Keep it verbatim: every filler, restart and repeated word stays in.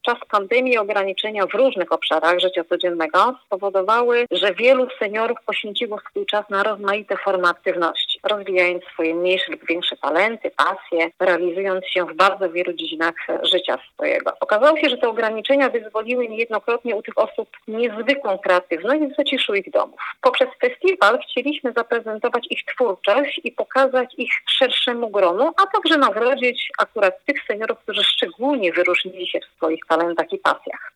czas pandemii ograniczenia w różnych obszarach życia codziennego spowodowały, że wielu seniorów poświęciło swój czas na rozmaite formy aktywności, rozwijając swoje mniejsze lub większe talenty, pasje, realizując się w bardzo wielu dziedzinach życia swojego. Okazało się, że te ograniczenia wyzwoliły niejednokrotnie u tych osób niezwykłą kreatywność i zaciszył ich domów. Poprzez festiwal chcieliśmy zaprezentować ich twórczość i pokazać ich szerszemu gronu, a także nagrodzić akurat tych seniorów, którzy szczególnie wyróżnili się w swoich talentach i pasjach.